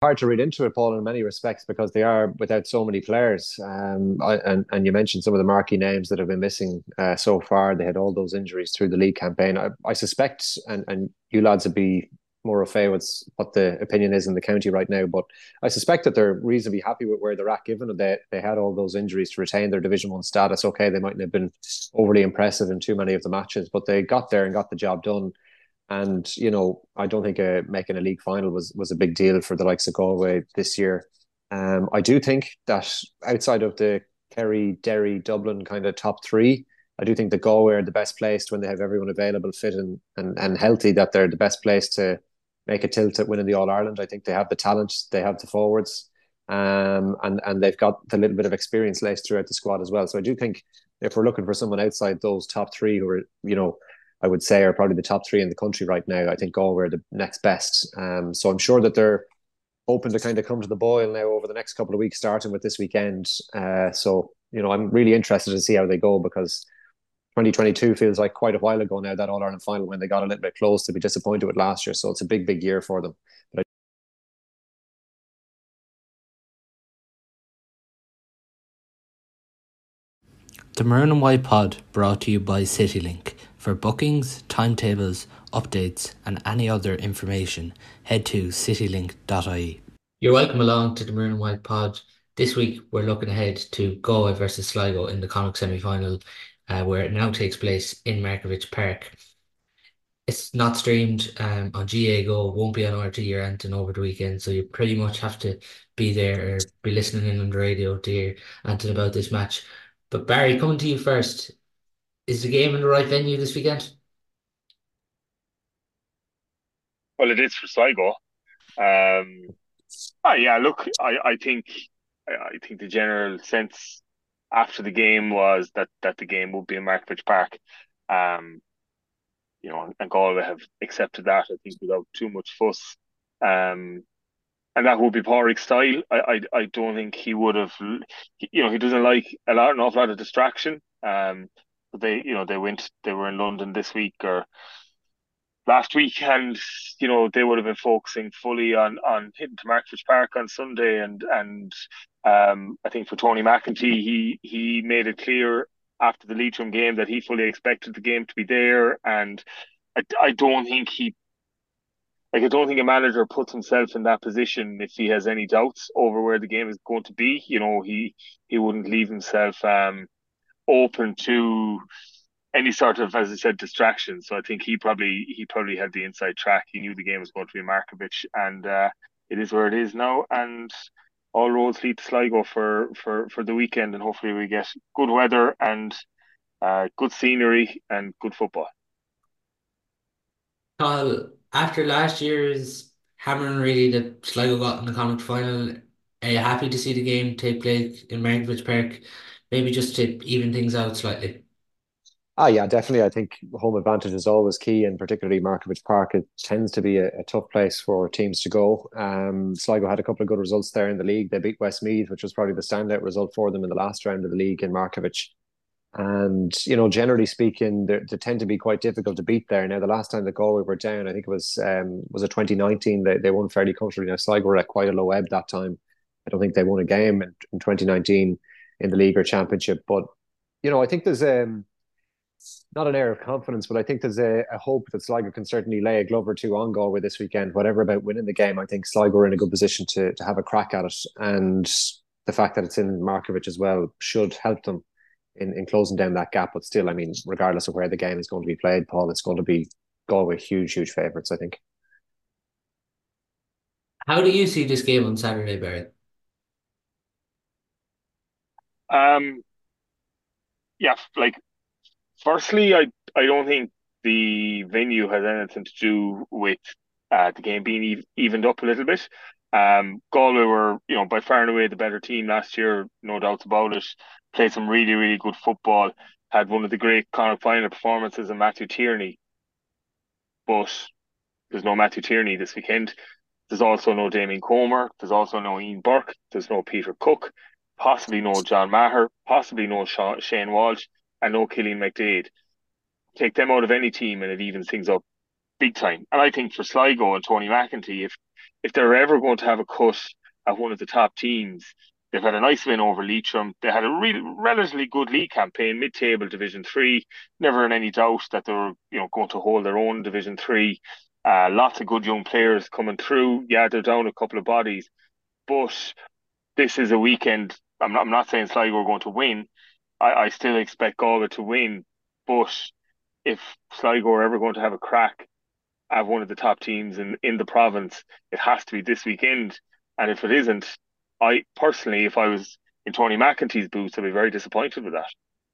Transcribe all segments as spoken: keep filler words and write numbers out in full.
hard to read into it, Paul, in many respects because they are without so many players. Um, I, and and you mentioned some of the marquee names that have been missing uh, so far. They had all those injuries through the league campaign. I, I suspect, and and you lads would be more au fait with what the opinion is in the county right now, but I suspect that they're reasonably happy with where they're at, given that they they had all those injuries to retain their Division One status. Okay, they mightn't have been overly impressive in too many of the matches, but they got there and got the job done. And you know, I don't think uh, making a league final was was a big deal for the likes of Galway this year. Um, I do think that outside of the Kerry, Derry, Dublin kind of top three, I do think that Galway are the best placed when they have everyone available, fit and and, and healthy. That they're the best place to make a tilt at winning the All Ireland. I think they have the talent, they have the forwards, um, and and they've got the little bit of experience laced throughout the squad as well. So I do think if we're looking for someone outside those top three who are, you know, I would say are probably the top three in the country right now. I think Galway are the next best. Um, so I'm sure that they're hoping to kind of come to the boil now over the next couple of weeks, starting with this weekend. Uh, so, you know, I'm really interested to see how they go because twenty twenty-two feels like quite a while ago now, that All Ireland final when they got a little bit close to be disappointed with last year. So it's a big, big year for them. But The Maroon and White Pod brought to you by CityLink. For bookings, timetables, updates, and any other information, head to citylink dot I E. You're welcome along to the Maroon and White Pod. This week, we're looking ahead to Galway versus Sligo in the Connacht semi-final, uh, where it now takes place in Markievicz Park. It's not streamed um, on G A A Go, won't be on R T or anything over the weekend, so you pretty much have to be there or be listening in on the radio to hear anything about this match. But Barry, coming to you first, is the game in the right venue this weekend? Well, it is for Sligo. Um, ah, yeah. Look, I, I think I, I think the general sense after the game was that that the game would be in Markievicz Park. Um, you know, and Galway have accepted that. I think without too much fuss. Um, and that would be Pádraig's style. I, I I don't think he would have. You know, he doesn't like a lot, an awful lot of distraction. Um, but they, you know, they went. They were in London this week or last week, and you know they would have been focusing fully on on hitting to Markievicz Park on Sunday, and and um, I think for Tony McEntee, he he made it clear after the Leitrim game that he fully expected the game to be there, and I, I don't think he like I don't think a manager puts himself in that position if he has any doubts over where the game is going to be. You know, he he wouldn't leave himself um open to any sort of, as I said, distraction. So I think he probably he probably had the inside track. He knew the game was going to be Markievicz, and uh, it is where it is now. And all roads lead to Sligo for for for the weekend, and hopefully we get good weather and uh, good scenery and good football. Well, after last year's hammering really that Sligo got in the Connacht final, are you happy to see the game take place in Markievicz Park? Maybe just to even things out slightly. Ah, yeah, definitely. I think home advantage is always key, and particularly Markievicz Park. It tends to be a, a tough place for teams to go. Um, Sligo had a couple of good results there in the league. They beat Westmeath, which was probably the standout result for them in the last round of the league in Markievicz. And, you know, generally speaking, they tend to be quite difficult to beat there. Now, the last time that Galway were down, I think it was um, was it twenty nineteen, they, they won fairly comfortably. Now, Sligo were at quite a low ebb that time. I don't think they won a game in, in twenty nineteen in the league or championship. But, you know, I think there's um, not an air of confidence, but I think there's a, a hope that Sligo can certainly lay a glove or two on Galway this weekend. Whatever about winning the game, I think Sligo are in a good position to, to have a crack at it. And the fact that it's in Markievicz as well should help them in, in closing down that gap. But still, I mean, regardless of where the game is going to be played, Paul, it's going to be Galway huge, huge favourites, I think. How do you see this game on Saturday, Barry? Um, yeah, like firstly, I I don't think the venue has anything to do with uh, the game being ev evened up a little bit. Um, Galway were, you know, by far and away the better team last year, no doubts about it. Played some really, really good football. Had one of the great Connacht final performances in Matthew Tierney, but there's no Matthew Tierney this weekend. There's also no Damien Comer. There's also no Ian Burke. There's no Peter Cook. Possibly no John Maher. Possibly no Sha Shane Walsh, and no Killian McDade. Take them out of any team and it evens things up big time. And I think for Sligo and Tony McEntee, if if they're ever going to have a cut at one of the top teams, they've had a nice win over Leitrim. They had a really relatively good league campaign, mid-table Division Three. Never in any doubt that they were, you know, going to hold their own Division Three. Uh, lots of good young players coming through. Yeah, they're down a couple of bodies, but this is a weekend. I'm not, I'm not saying Sligo are going to win. I, I still expect Galway to win, but if Sligo are ever going to have a crack at one of the top teams in, in the province, it has to be this weekend. And if it isn't, I personally, if I was in Tony McEntee's boots, I'd be very disappointed with that.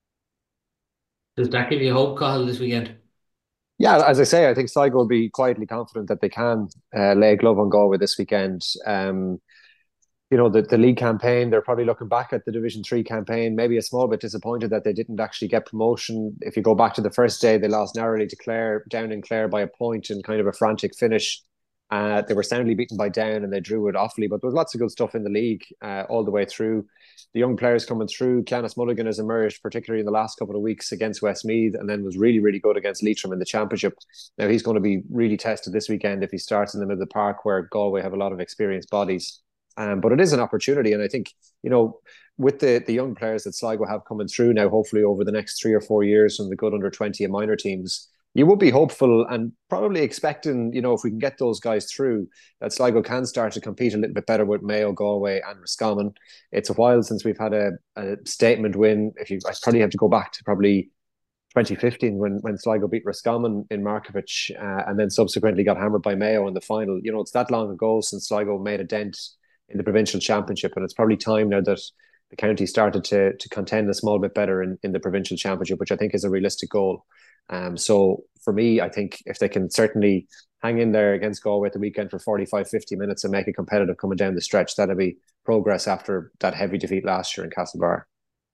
Does that give you hope, Cathal, this weekend? Yeah, as I say, I think Sligo will be quietly confident that they can uh, lay a glove on Galway this weekend. Um, you know, the, the league campaign, they're probably looking back at the Division Three campaign, maybe a small bit disappointed that they didn't actually get promotion. If you go back to the first day, they lost narrowly to Clare, down in Clare by a point in kind of a frantic finish. Uh, they were soundly beaten by Down and they drew it Offaly, but there was lots of good stuff in the league uh, all the way through. The young players coming through, Cianis Mulligan has emerged, particularly in the last couple of weeks against Westmeath, and then was really, really good against Leitrim in the Championship. Now he's going to be really tested this weekend if he starts in the middle of the park where Galway have a lot of experienced bodies. Um, but it is an opportunity, and I think, you know, with the the young players that Sligo have coming through now, hopefully over the next three or four years from the good under twenty and minor teams, you would be hopeful and probably expecting, you know, if we can get those guys through, that Sligo can start to compete a little bit better with Mayo, Galway, and Roscommon. It's a while since we've had a, a statement win. If you, I probably have to go back to probably twenty fifteen when when Sligo beat Roscommon in Markovich, uh, and then subsequently got hammered by Mayo in the final. You know, it's that long ago since Sligo made a dent in the provincial championship, and it's probably time now that the county started to to contend a small bit better in, in the provincial championship, which I think is a realistic goal. Um, so for me, I think if they can certainly hang in there against Galway at the weekend for forty-five, fifty minutes and make it competitive coming down the stretch, that'll be progress after that heavy defeat last year in Castlebar.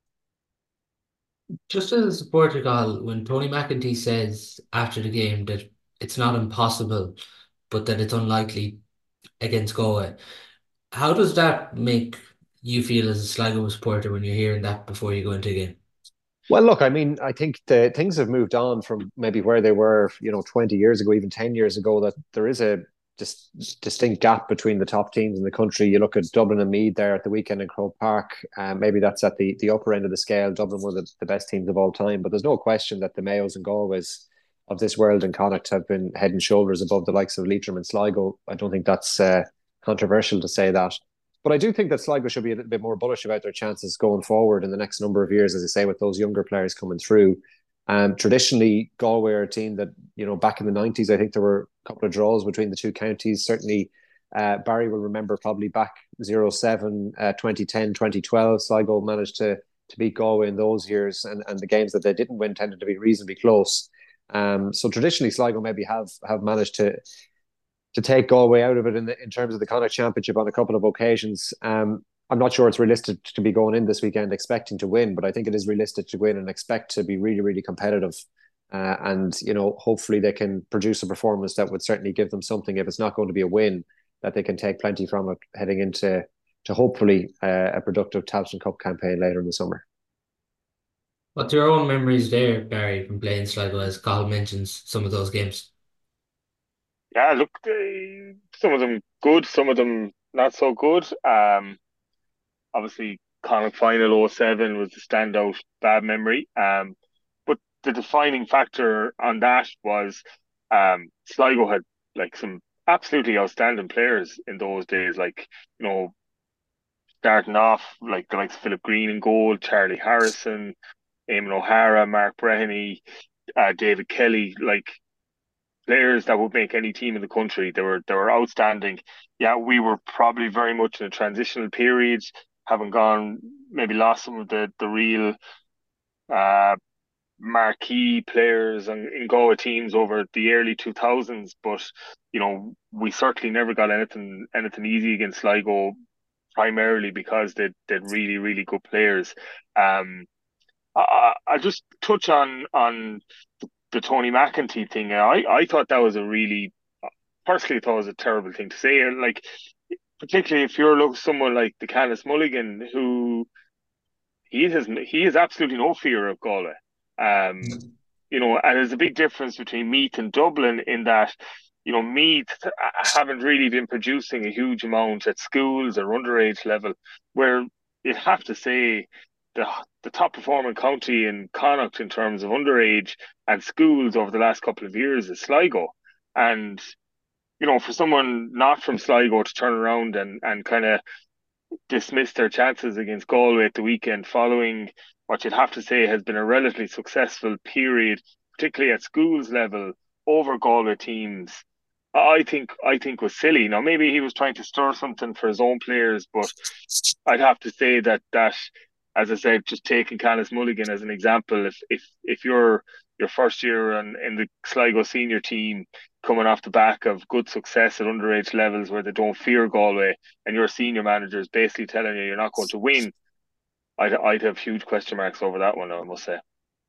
Just as a supporter, Cathal, when Tony McEntee says after the game that it's not impossible, but that it's unlikely against Galway, how does that make you feel as a Sligo supporter when you're hearing that before you go into a game? Well, look, I mean, I think the things have moved on from maybe where they were, you know, twenty years ago, even ten years ago, that there is a dis- distinct gap between the top teams in the country. You look at Dublin and Meath there at the weekend in Croke Park, um, maybe that's at the, the upper end of the scale. Dublin were the, the best teams of all time, but there's no question that the Mayos and Galways of this world and Connacht have been head and shoulders above the likes of Leitrim and Sligo. I don't think that's uh, controversial to say that. But I do think that Sligo should be a little bit more bullish about their chances going forward in the next number of years, as I say, with those younger players coming through. Um, traditionally, Galway are a team that, you know, back in the nineties, I think there were a couple of draws between the two counties. Certainly, uh, Barry will remember probably back oh seven, uh, twenty ten, twenty twelve, Sligo managed to to beat Galway in those years, and, and the games that they didn't win tended to be reasonably close. Um, so traditionally, Sligo maybe have have managed to to take Galway out of it in the, in terms of the Connacht Championship on a couple of occasions. Um, I'm not sure it's realistic to be going in this weekend expecting to win, but I think it is realistic to win and expect to be really, really competitive. Uh, and, you know, hopefully they can produce a performance that would certainly give them something. If it's not going to be a win, that they can take plenty from it heading into to hopefully uh, a productive Tailteann Cup campaign later in the summer. What's your own memories there, Barry, from playing Sligo, as Cathal mentions some of those games? Yeah, look, they, some of them good, some of them not so good. Um, obviously, Connacht final oh seven was the standout bad memory. Um, but the defining factor on that was um, Sligo had like some absolutely outstanding players in those days. Like, you know, starting off like the likes of Philip Green in goal, Charlie Harrison, Eamon O'Hara, Mark Breheny, uh, David Kelly. Like players that would make any team in the country. They were they were outstanding. Yeah, we were probably very much in a transitional period, having gone maybe lost some of the the real uh, marquee players and in Goa teams over the early two thousands. But you know, we certainly never got anything anything easy against Sligo, primarily because they they'd really really good players. Um, I, I- will just touch on on the, the Tony McEntee thing. I, I thought that was a really, personally thought it was a terrible thing to say. And like, particularly if you're look someone like the Cianis Mulligan, who he has he has absolutely no fear of Galway. Um, you know, and there's a big difference between Meath and Dublin in that you know, Meath haven't really been producing a huge amount at schools or underage level, where you'd have to say the the top performing county in Connacht in terms of underage and schools over the last couple of years is Sligo. And, you know, for someone not from Sligo to turn around and, and kind of dismiss their chances against Galway at the weekend following what you'd have to say has been a relatively successful period, particularly at schools level, over Galway teams, I think I think was silly. Now maybe he was trying to stir something for his own players, but I'd have to say that that, as I said, just taking Canis Mulligan as an example, if if if you're your first year in, in the Sligo senior team, coming off the back of good success at underage levels where they don't fear Galway, and your senior manager is basically telling you you're not going to win, I'd I'd have huge question marks over that one, I must say.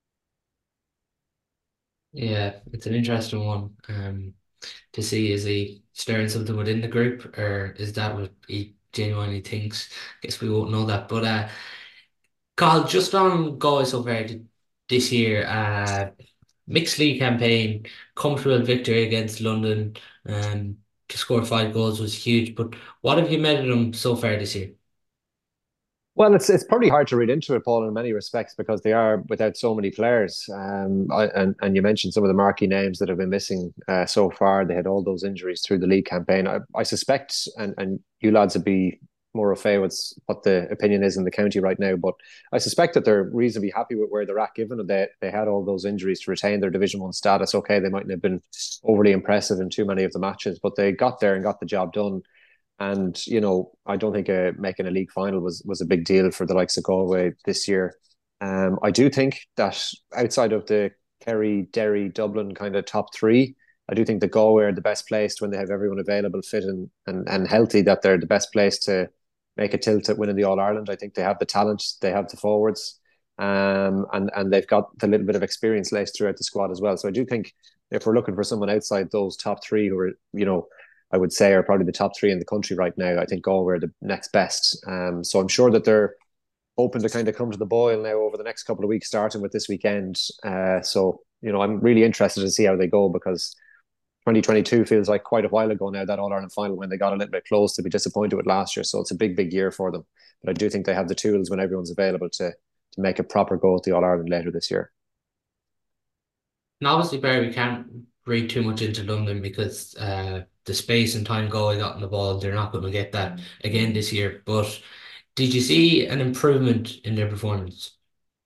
Yeah, it's an interesting one. Um, to see is he stirring something within the group, or is that what he genuinely thinks? Guess we won't know that. But uh, Carl, just on Galway so far th- this year, uh, mixed league campaign, comfortable victory against London, um, to score five goals was huge. But what have you made of them so far this year? Well, it's it's pretty hard to read into it, Paul, in many respects because they are without so many players. Um, I, and and you mentioned some of the marquee names that have been missing uh, so far. They had all those injuries through the league campaign. I, I suspect, and and you lads would be more au fait with what the opinion is in the county right now, but I suspect that they're reasonably happy with where they're at, given that they they had all those injuries to retain their Division One status. Okay, they mightn't have been overly impressive in too many of the matches, but they got there and got the job done. And you know, I don't think uh, making a league final was was a big deal for the likes of Galway this year. Um, I do think that outside of the Kerry, Derry, Dublin kind of top three, I do think that Galway are the best placed when they have everyone available, fit and and, and healthy. That they're the best place to make a tilt at winning the All Ireland. I think they have the talent, they have the forwards, um, and and they've got the little bit of experience laced throughout the squad as well. So I do think if we're looking for someone outside those top three who are, you know, I would say are probably the top three in the country right now. I think Galway are the next best. Um, so I'm sure that they're hoping to kind of come to the boil now over the next couple of weeks, starting with this weekend. Uh, so, you know, I'm really interested to see how they go because twenty twenty-two feels like quite a while ago now, that All Ireland final when they got a little bit close to be disappointed with last year. So it's a big, big year for them. But I do think they have the tools when everyone's available to to make a proper go at the All Ireland later this year. And obviously, Barry, we can't read too much into London because uh, the space and time Galway got in the ball, they're not going to get that again this year. But did you see an improvement in their performance?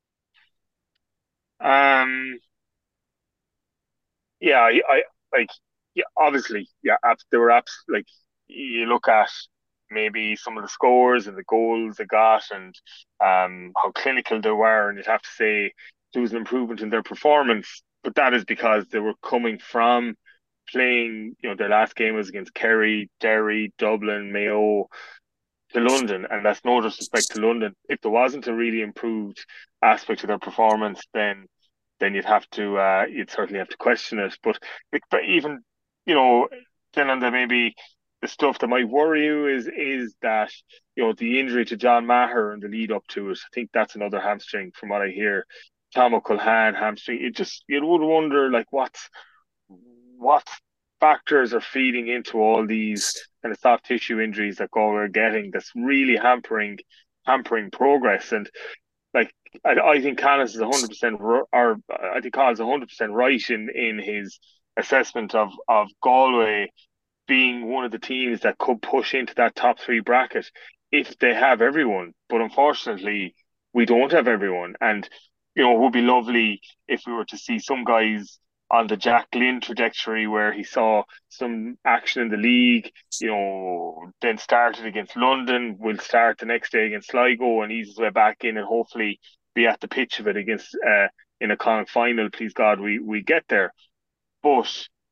Um, yeah, I, I like, yeah, obviously, yeah, abs- there were apps like you look at maybe some of the scores and the goals they got and um how clinical they were, and you'd have to say there was an improvement in their performance, but that is because they were coming from playing, you know, their last game was against Kerry, Derry, Dublin, Mayo, to London, and that's no disrespect to London. If there wasn't a really improved aspect of their performance, then then you'd have to uh, you'd certainly have to question it. But but even, you know, then on the maybe the stuff that might worry you is is that, you know, the injury to John Maher and the lead up to it. I think that's another hamstring from what I hear. Tom O'Culhan hamstring. It just, you would wonder like what's what factors are feeding into all these kind of soft tissue injuries that Galway are getting that's really hampering hampering progress. And like I, I think Canis is one hundred percent or I think Canis is one hundred percent right in in his assessment of of Galway being one of the teams that could push into that top three bracket if they have everyone. But unfortunately, we don't have everyone. And, you know, it would be lovely if we were to see some guys on the Jack Glynn trajectory where he saw some action in the league, you know, then started against London, will start the next day against Sligo and ease his way back in and hopefully be at the pitch of it against uh, in a Connacht final. Please God, we we get there. But,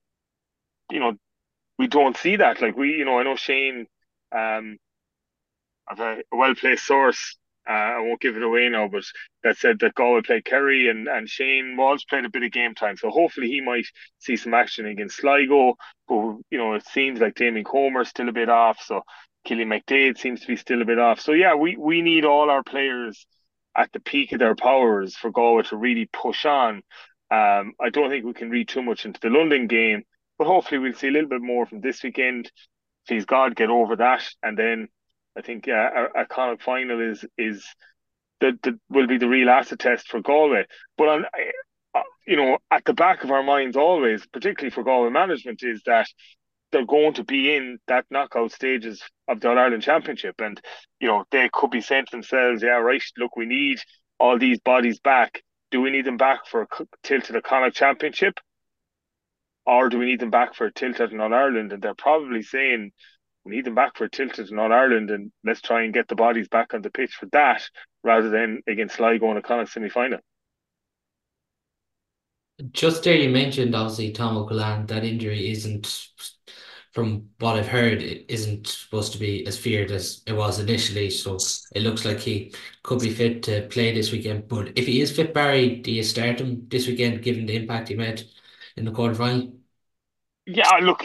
you know, we don't see that. Like we, you know, I know Shane, um, I've a well placed source. Uh, I won't give it away now, but that said that Galway played Kerry and, and Shane Walsh played a bit of game time. So hopefully he might see some action against Sligo. But, you know, it seems like Damien Comer's still a bit off. So Killian McDade seems to be still a bit off. So yeah, we, we need all our players at the peak of their powers for Galway to really push on. Um, I don't think we can read too much into the London game, but hopefully we'll see a little bit more from this weekend. Please God, get over that, and then I think uh, a, a Connacht final is is that that will be the real acid test for Galway. But on, uh, you know, at the back of our minds always, particularly for Galway management, is that they're going to be in that knockout stages of the All Ireland Championship, and you know they could be saying to themselves, "Yeah, right. Look, we need all these bodies back. Do we need them back for a tilt to the Connacht Championship, or do we need them back for a tilt at an All Ireland?" And they're probably saying, "We need them back for a tilt at an All Ireland, and let's try and get the bodies back on the pitch for that, rather than against Sligo in a Connacht semi final." Just there, you mentioned obviously Tom O'Callaghan. That injury isn't, from what I've heard, it isn't supposed to be as feared as it was initially. So it looks like he could be fit to play this weekend. But if he is fit, Barry, do you start him this weekend, given the impact he made in the quarter final? Yeah, look,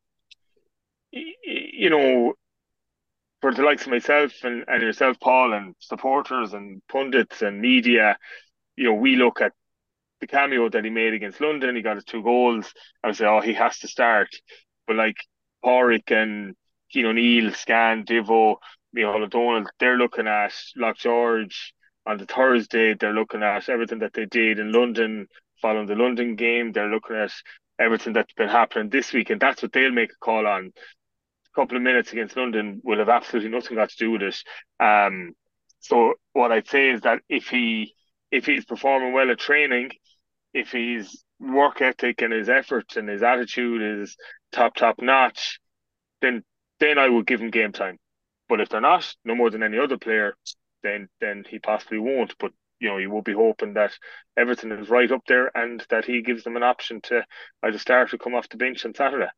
you know, for the likes of myself and, and yourself, Paul, and supporters and pundits and media, you know, we look at the cameo that he made against London. He got his two goals. I would say, oh, he has to start. But like Porrick and Keane O'Neill, Scan, Divo, Micheál O'Donnell, they're looking at Loch George on the Thursday. They're looking at everything that they did in London following the London game. They're looking at everything that's been happening this week, and that's what they'll make a call on. A couple of minutes against London will have absolutely nothing got to do with it. Um, so what I'd say is that if he if he's performing well at training, if his work ethic and his effort and his attitude is top top notch, then then I would give him game time. But if they're not, no more than any other player, then then he possibly won't. But you know, you will be hoping that everything is right up there and that he gives them an option to either start or come off the bench on Saturday.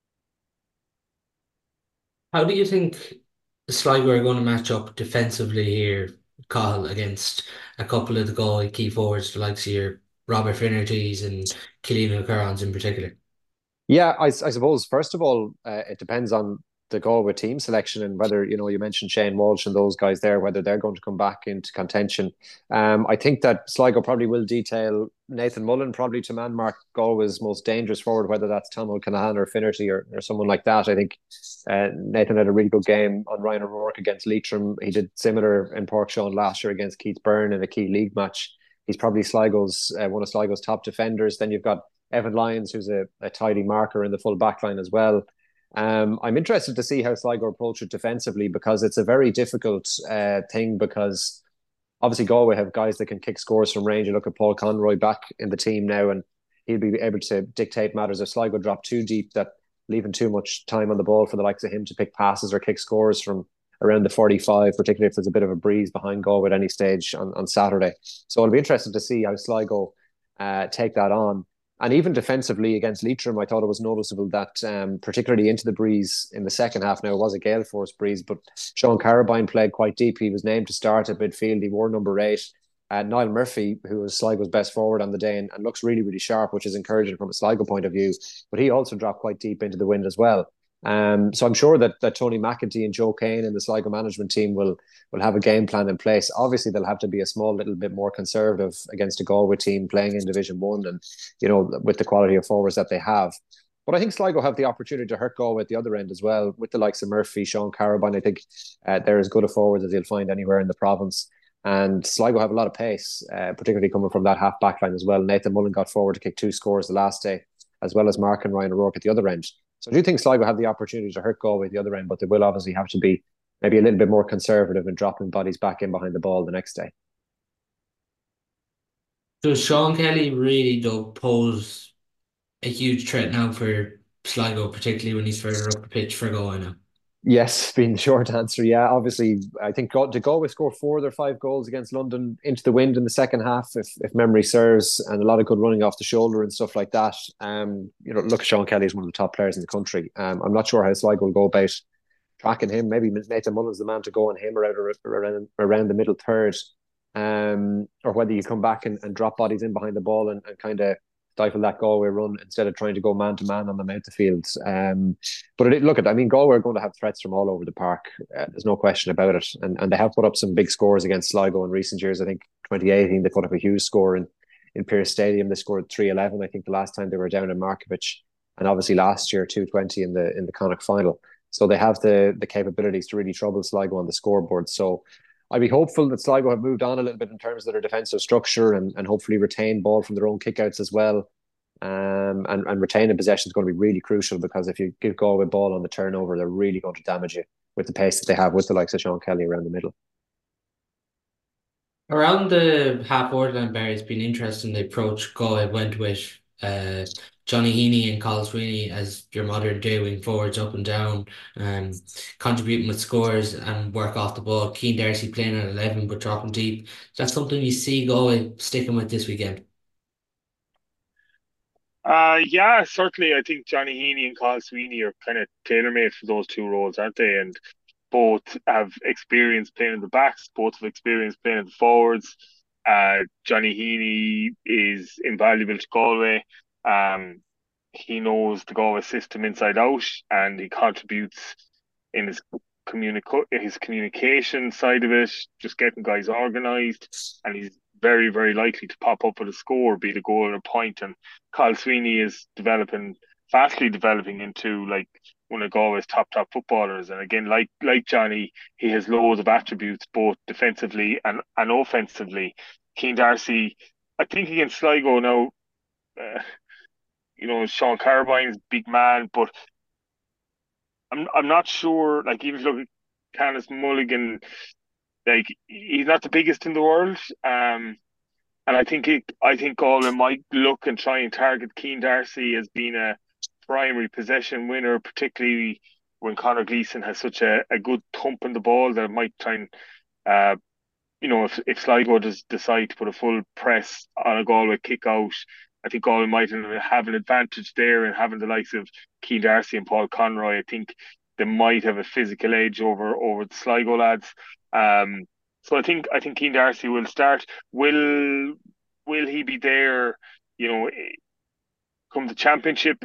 How do you think Sligo are going to match up defensively here, Cathal, against a couple of the goal key forwards, the likes of your Robert Finnertys and Killian O'Carroll's in particular? Yeah, I, I suppose first of all, uh, it depends on the Galway team selection and whether, you know, you mentioned Shane Walsh and those guys there, whether they're going to come back into contention. Um, I think that Sligo probably will detail Nathan Mullen probably to man mark Galway's most dangerous forward, whether that's Tom O'Callaghan or Finnerty or, or someone like that. I think uh, Nathan had a really good game on Ryan O'Rourke against Leitrim. He did similar in Páirc Sean last year against Keith Byrne in a key league match. He's probably Sligo's uh, one of Sligo's top defenders. Then you've got Evan Lyons, who's a, a tidy marker in the full back line as well. Um, I'm interested to see how Sligo approach it defensively, because it's a very difficult uh, thing, because obviously Galway have guys that can kick scores from range. You look at Paul Conroy back in the team now, and he'll be able to dictate matters. If Sligo drop too deep, that leaving too much time on the ball for the likes of him to pick passes or kick scores from around the forty-five, particularly if there's a bit of a breeze behind Galway at any stage on, on Saturday. So it'll be interesting to see how Sligo uh, take that on. And even defensively against Leitrim, I thought it was noticeable that, um, particularly into the breeze in the second half, now it was a gale force breeze, but Sean Carabine played quite deep. He was named to start at midfield. He wore number eight. Uh, Niall Murphy, who was Sligo's best forward on the day and, and looks really, really sharp, which is encouraging from a Sligo point of view. But he also dropped quite deep into the wind as well. Um, so I'm sure that that Tony McEntee and Joe Kane and the Sligo management team will will have a game plan in place. Obviously, they'll have to be a small little bit more conservative against a Galway team playing in Division One, and you know, with the quality of forwards that they have. But I think Sligo have the opportunity to hurt Galway at the other end as well, with the likes of Murphy, Sean Carabine. I think uh, they're as good a forwards as you'll find anywhere in the province. And Sligo have a lot of pace, uh, particularly coming from that half back line as well. Nathan Mullen got forward to kick two scores the last day, as well as Mark and Ryan O'Rourke at the other end. So I do think Sligo have the opportunity to hurt Galway at the other end, but they will obviously have to be maybe a little bit more conservative in dropping bodies back in behind the ball the next day. Does Sean Kelly really, though, pose a huge threat now for Sligo, particularly when he's further up the pitch for Galway now? Yes, being the short answer, yeah. Obviously, I think did Galway score four of their five goals against London into the wind in the second half, if if memory serves, and a lot of good running off the shoulder and stuff like that. Um, you know, look, Sean Kelly is one of the top players in the country. Um, I'm not sure how Sligo will go about tracking him. Maybe Nathan Mullen's the man to go on him around around, around the middle third, um, or whether you come back and, and drop bodies in behind the ball and, and kind of stifle that Galway run instead of trying to go man to man on them out the field. Um, but it, look at, I mean, Galway are going to have threats from all over the park. Uh, there's no question about it, and and they have put up some big scores against Sligo in recent years. I think twenty eighteen they put up a huge score in in Pearse Stadium. They scored three eleven. I think the last time they were down in Markovic. and obviously last year two twenty in the in the Connacht final. So they have the the capabilities to really trouble Sligo on the scoreboard. So I'd be hopeful that Sligo have moved on a little bit in terms of their defensive structure and, and hopefully retain ball from their own kickouts as well. Um, and, and retaining possession is going to be really crucial, because if you give Galway ball on the turnover, they're really going to damage you with the pace that they have with the likes of Sean Kelly around the middle. Around the half forward line, Barry, it's been interesting the approach Galway went with uh, Johnny Heaney and Carl Sweeney as your modern day wing forwards up and down, um, contributing with scores and work off the ball. Cian Darcy playing at eleven but dropping deep. Is that something you see Galway sticking with this weekend? Uh, yeah, certainly. I think Johnny Heaney and Carl Sweeney are kind of tailor-made for those two roles, aren't they? And both have experience playing in the backs, both have experience playing in the forwards. Uh, Johnny Heaney is invaluable to Galway. Um, he knows the Galway system inside out, and he contributes in his communic his communication side of it, just getting guys organised, and he's very, very likely to pop up with a score, be the goal or a point. And Carl Sweeney is developing, fastly developing into like one of Galway's top top footballers. And again, like like Johnny, he has loads of attributes both defensively and and offensively. Cian Darcy, I think against Sligo now, uh, you know, Sean Carbine's big man, but I'm I'm not sure. Like even if you look at Canis Mulligan, like he's not the biggest in the world. Um, and I think he, I think Galway might look and try and target Cian Darcy as being a primary possession winner, particularly when Conor Gleeson has such a, a good thump in the ball that it might try and, uh, you know, if, if Sligo does decide to put a full press on a Galway kick out, I think Galway might have an advantage there in having the likes of Cian Darcy and Paul Conroy. I think they might have a physical edge over over the Sligo lads. Um, so I think I think Cian Darcy will start. Will will he be there? You know, come the championship,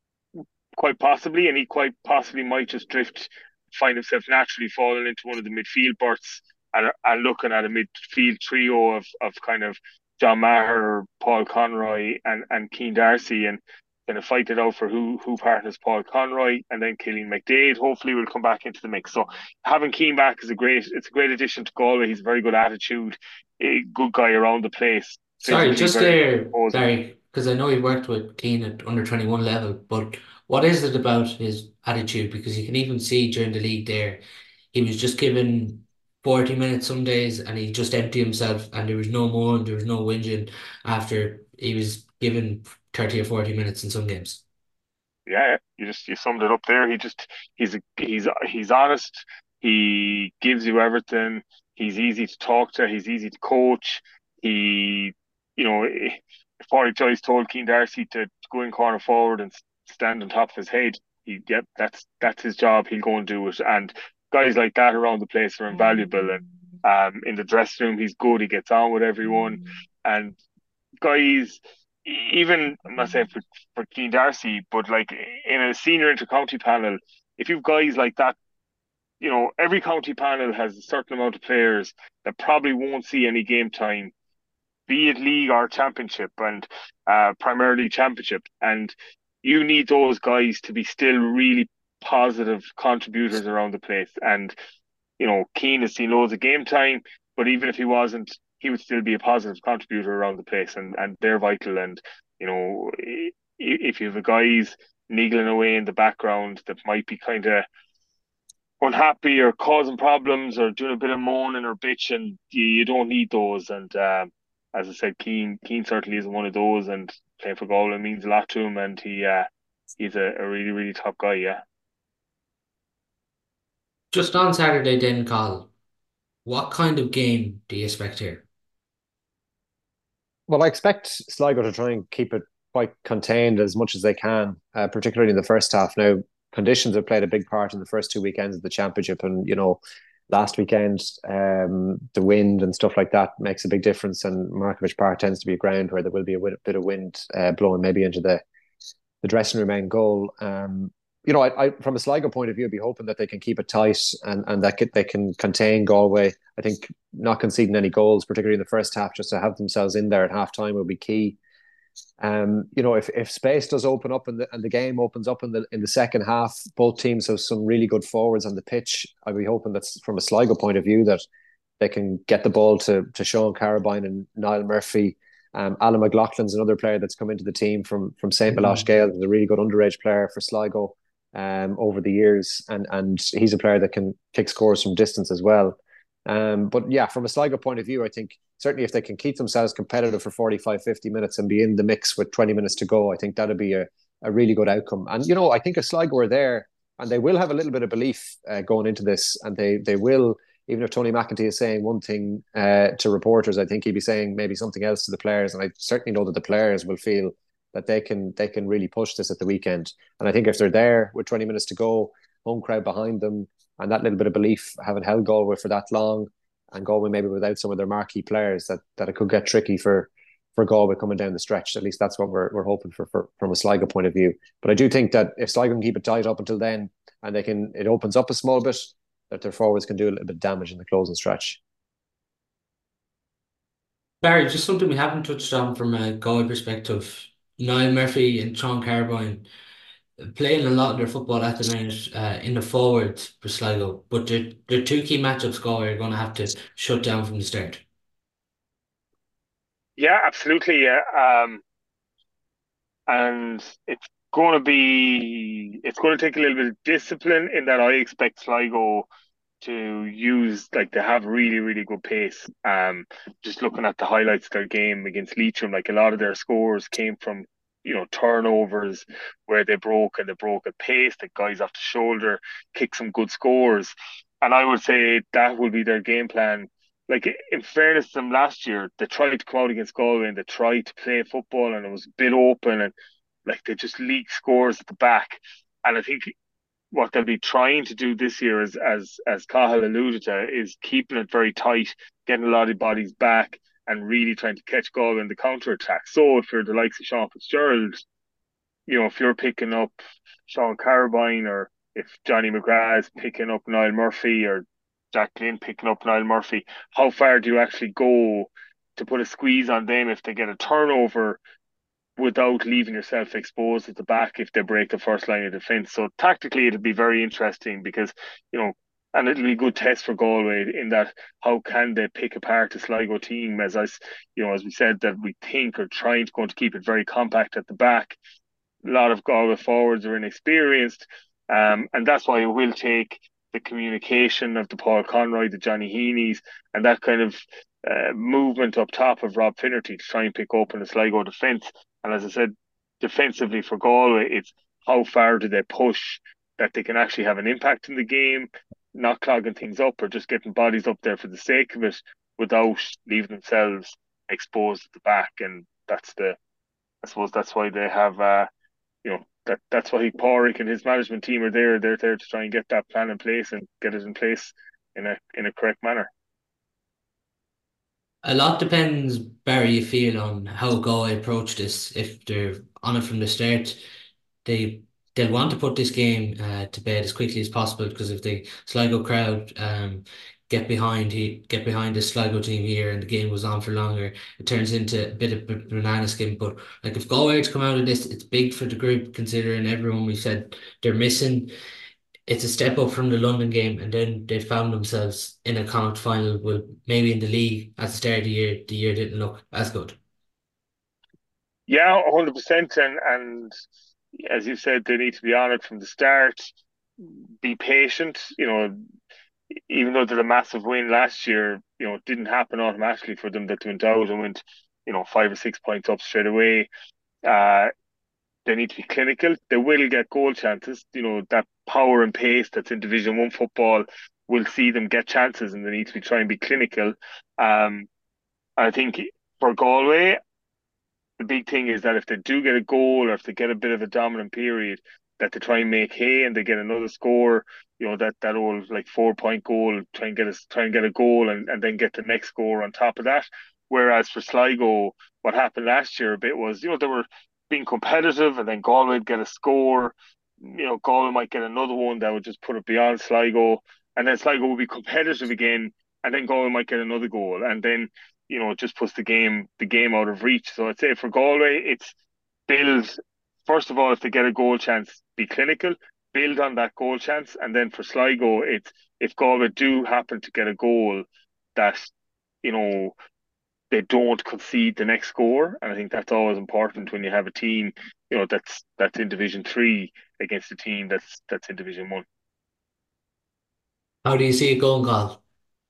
quite possibly, and he quite possibly might just drift, find himself naturally falling into one of the midfield berths and, and looking at a midfield trio of of kind of John Maher, Paul Conroy, and and Cian Darcy, and kind of fight it out for who who partners Paul Conroy, and then Killian McDade hopefully will come back into the mix. So having Cian back is a great it's a great addition to Galway. He's a very good attitude, a good guy around the place. Sorry, just there, Barry, because I know he worked with Cian at under twenty-one level, but what is it about his attitude? Because you can even see during the league there, he was just given forty minutes some days and he just emptied himself, and there was no moan, there was no whinging after he was given thirty or forty minutes in some games. Yeah, you just you summed it up there. He just he's a, he's he's honest. He gives you everything. He's easy to talk to. He's easy to coach. He, you know, if Pádraig Joyce told Cian Darcy to, to go in corner forward and stand on top of his head, he yep, that's that's his job. He'll go and do it. And guys like that around the place are invaluable. And um, in the dressing room, he's good. He gets on with everyone. And guys, even I'm not saying for for Cian Darcy, but like in a senior intercounty panel, if you've guys like that, you know, every county panel has a certain amount of players that probably won't see any game time, be it league or championship, and uh, primarily championship. And you need those guys to be still really positive contributors around the place. And, you know, Cian has seen loads of game time, but even if he wasn't, he would still be a positive contributor around the place, and, and they're vital. And, you know, if you have a guys niggling away in the background that might be kind of unhappy or causing problems or doing a bit of moaning or bitching, you, you don't need those. And um, as I said, Cian Cian certainly isn't one of those, and playing for Galway means a lot to him, and he uh, he's a, a really, really top guy, yeah. Just on Saturday then, Carl, what kind of game do you expect here? Well, I expect Sligo to try and keep it quite contained as much as they can, uh, particularly in the first half. Now, conditions have played a big part in the first two weekends of the championship, and you know, last weekend, um, the wind and stuff like that makes a big difference. And Markievicz Park tends to be a ground where there will be a bit of wind uh, blowing maybe into the the dressing room end goal. Um, you know, I, I from a Sligo point of view, I'd be hoping that they can keep it tight and and that they can contain Galway. I think not conceding any goals, particularly in the first half, just to have themselves in there at half time, will be key. Um, you know, if, if space does open up and the, and the game opens up in the in the second half, both teams have some really good forwards on the pitch. I'd be hoping that from a Sligo point of view that they can get the ball to to Sean Carabine and Niall Murphy. Um, Alan McLaughlin's another player that's come into the team from from Saint Milosh Gale. He's a really good underage player for Sligo um, over the years, and and he's a player that can kick scores from distance as well. Um, but yeah, from a Sligo point of view, I think certainly if they can keep themselves competitive for forty-five, fifty minutes and be in the mix with twenty minutes to go, I think that'd be a, a really good outcome. And, you know, I think if Sligo are there and they will have a little bit of belief uh, going into this, and they, they will, even if Tony McEntee is saying one thing uh, to reporters, I think he'd be saying maybe something else to the players. And I certainly know that the players will feel that they can they can really push this at the weekend. And I think if they're there with twenty minutes to go, home crowd behind them, and that little bit of belief, having held Galway for that long, and Galway maybe without some of their marquee players, that that it could get tricky for for Galway coming down the stretch. At least that's what we're we're hoping for, for from a Sligo point of view. But I do think that if Sligo can keep it tight up until then, and they can, it opens up a small bit, that their forwards can do a little bit of damage in the closing stretch. Barry, just something we haven't touched on from a Galway perspective. Niall Murphy and Sean Carbine playing a lot of their football at the minute uh, in the forwards for Sligo, but their, their two key matchups Galway are going to have to shut down from the start. Yeah, absolutely. Yeah. Um, and it's going to be, it's going to take a little bit of discipline in that I expect Sligo to use, like, they have really, really good pace. Um, just looking at the highlights of their game against Leitrim, like a lot of their scores came from, you know, turnovers where they broke and they broke at pace, the guys off the shoulder, kick some good scores. And I would say that will be their game plan. Like, in fairness to them last year, they tried to come out against Galway and they tried to play football and it was a bit open and like they just leaked scores at the back. And I think what they'll be trying to do this year is, as as Cahill alluded to, is keeping it very tight, getting a lot of bodies back, and really trying to catch Galway in the counter attack. So if you're the likes of Sean Fitzgerald, you know, if you're picking up Sean Carabine, or if Johnny McGrath is picking up Niall Murphy, or Jack Glynn picking up Niall Murphy, how far do you actually go to put a squeeze on them if they get a turnover without leaving yourself exposed at the back if they break the first line of defence? So tactically, it'll be very interesting because, you know, and it'll be a good test for Galway in that how can they pick apart the Sligo team, as I, you know, as we said, that we think are trying to going to keep it very compact at the back. A lot of Galway forwards are inexperienced, um, and that's why it will take the communication of the Paul Conroy, the Johnny Heaney's, and that kind of uh, movement up top of Rob Finnerty to try and pick open the Sligo defence. And as I said, defensively for Galway, it's how far do they push that they can actually have an impact in the game, not clogging things up or just getting bodies up there for the sake of it without leaving themselves exposed at the back. And that's the, I suppose that's why they have, uh, you know, that that's why Pádraig and his management team are there. They're there to try and get that plan in place and get it in place in a in a correct manner. A lot depends, Barry, you feel, on how Galway approach this. If they're on it from the start, they they'll want to put this game uh, to bed as quickly as possible, because if the Sligo crowd um get behind he get behind the Sligo team here and the game goes on for longer, it turns into a bit of b- banana skin. But like if Galway are to come out of this, it's big for the group considering everyone we said they're missing. It's a step up from the London game, and then they found themselves in a Connacht final. Well, maybe in the league at the start of the year, the year didn't look as good. Yeah, one hundred percent. And, and as you said, they need to be on it from the start, be patient. You know, even though they had a massive win last year, you know, it didn't happen automatically for them that they went out and went, you know, five or six points up straight away. Uh, they need to be clinical. They will get goal chances. You know, that power and pace that's in Division One football will see them get chances, and they need to be trying to be clinical. Um, I think for Galway, the big thing is that if they do get a goal, or if they get a bit of a dominant period, that they try and make hay and they get another score. You know, that that old like four point goal, try and get a try and get a goal, and, and then get the next score on top of that. Whereas for Sligo, what happened last year a bit was, you know, they were being competitive, and then Galway would get a score. You know, Galway might get another one that would just put it beyond Sligo, and then Sligo would be competitive again, and then Galway might get another goal, and then, you know, it just puts the game the game out of reach. So I'd say for Galway, it's build first of all, if they get a goal chance, be clinical, build on that goal chance, and then for Sligo, it's if Galway do happen to get a goal, that you know they don't concede the next score, and I think that's always important when you have a team, you know, that's that's in Division Three against a team that's that's in Division One. How do you see it going, Carl?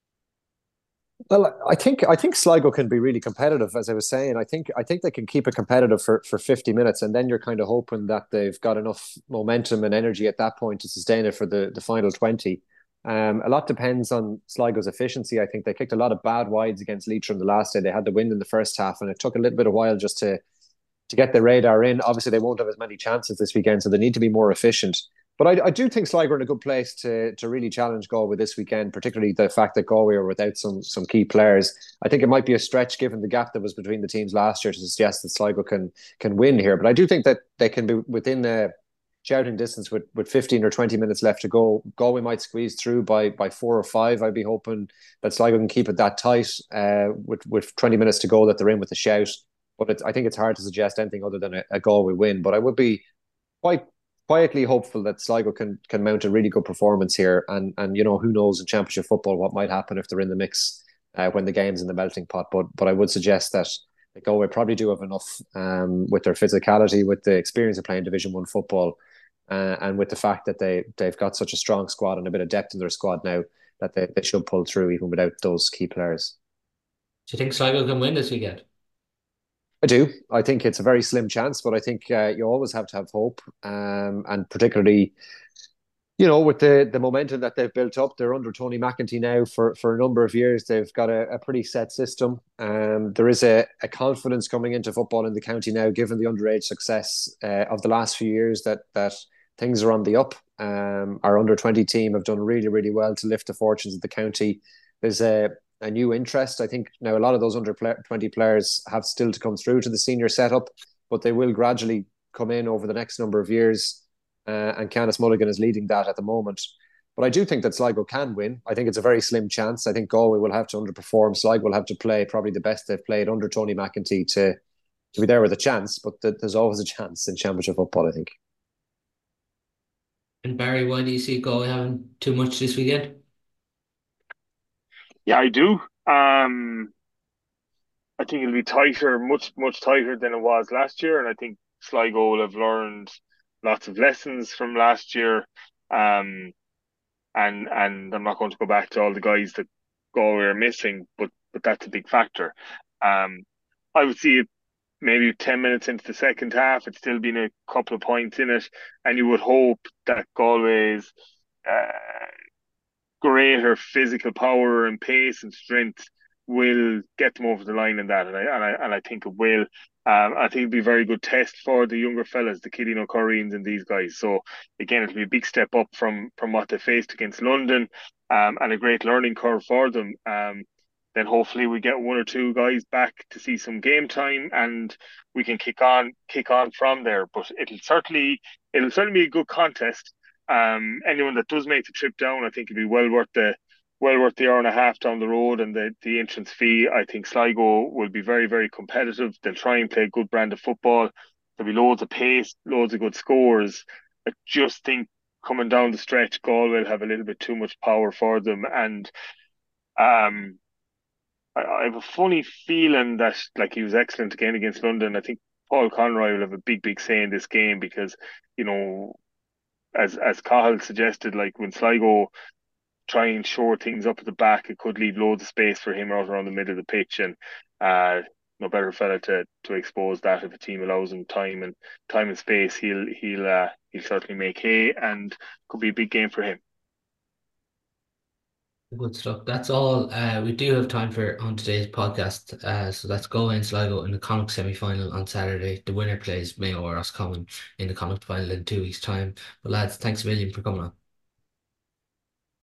Well, I think I think Sligo can be really competitive, as I was saying. I think I think they can keep it competitive for, for fifty minutes, and then you're kind of hoping that they've got enough momentum and energy at that point to sustain it for the, the final twenty. Um, a lot depends on Sligo's efficiency. I think they kicked a lot of bad wides against Leitrim the last day. They had the win in the first half, and it took a little bit of while just to to get the radar in. Obviously, they won't have as many chances this weekend, so they need to be more efficient. But I, I do think Sligo are in a good place to to really challenge Galway this weekend, particularly the fact that Galway are without some some key players. I think it might be a stretch given the gap that was between the teams last year to suggest that Sligo can can win here. But I do think that they can be within a shouting distance with, with fifteen or twenty minutes left to go. Galway might squeeze through by by four or five. I'd be hoping that Sligo can keep it that tight uh, with, with twenty minutes to go, that they're in with a shout. But it's, I think it's hard to suggest anything other than a, a Galway win. But I would be quite quietly hopeful that Sligo can can mount a really good performance here. And and you know, who knows in Championship football what might happen if they're in the mix uh, when the game's in the melting pot. But but I would suggest that Galway probably do have enough um, with their physicality, with the experience of playing Division One football, uh, and with the fact that they they've got such a strong squad and a bit of depth in their squad now, that they, they should pull through even without those key players. Do you think Sligo can win this weekend? I do. I think it's a very slim chance, but I think uh, you always have to have hope, um, and particularly, you know, with the the momentum that they've built up. They're under Tony McEntee now for for a number of years. They've got a, a pretty set system. Um, there is a, a confidence coming into football in the county now, given the underage success uh, of the last few years, that that things are on the up. Um, our under twenty team have done really, really well to lift the fortunes of the county. There's a a new interest. I think now a lot of those under twenty players have still to come through to the senior setup, but they will gradually come in over the next number of years. Uh, and Canis Mulligan is leading that at the moment. But I do think that Sligo can win. I think it's a very slim chance. I think Galway will have to underperform. Sligo will have to play probably the best they've played under Tony McEntee to, to be there with a chance. But th- there's always a chance in Championship football, I think. And Barry, why do you see Galway having too much this weekend? Yeah, I do. Um, I think it'll be tighter, much much tighter than it was last year, and I think Sligo will have learned lots of lessons from last year. Um, and and I'm not going to go back to all the guys that Galway are missing, but but that's a big factor. Um, I would see it maybe ten minutes into the second half, it's still been a couple of points in it, and you would hope that Galway's uh, greater physical power and pace and strength will get them over the line in that, and I and I and I think it will. Um, I think it'll be a very good test for the younger fellas, the Killeen O'Correens and these guys. So again, it'll be a big step up from from what they faced against London, um, and a great learning curve for them. Um, then hopefully we get one or two guys back to see some game time, and we can kick on kick on from there. But it'll certainly it'll certainly be a good contest. Um, anyone that does make the trip down, I think it'll be well worth the well worth the hour and a half down the road and the, the entrance fee. I think Sligo will be very, very competitive. They'll try and play a good brand of football. There'll be loads of pace, loads of good scores. I just think coming down the stretch, Galway will have a little bit too much power for them. And um, I, I have a funny feeling that, like, he was excellent again against London. I think Paul Conroy will have a big, big say in this game because, you know, as as Cahill suggested, like when Sligo try and shore things up at the back, it could leave loads of space for him out around the middle of the pitch, and uh, no better fella to to expose that. If a team allows him time and time and space, he'll he'll uh, he'll certainly make hay, and could be a big game for him. Good stuff. That's all uh, we do have time for on today's podcast. Uh, so that's Galway and Sligo in the Connacht semi-final on Saturday. The winner plays Mayo or Roscommon in the Connacht final in two weeks' time. But lads, thanks a million for coming on.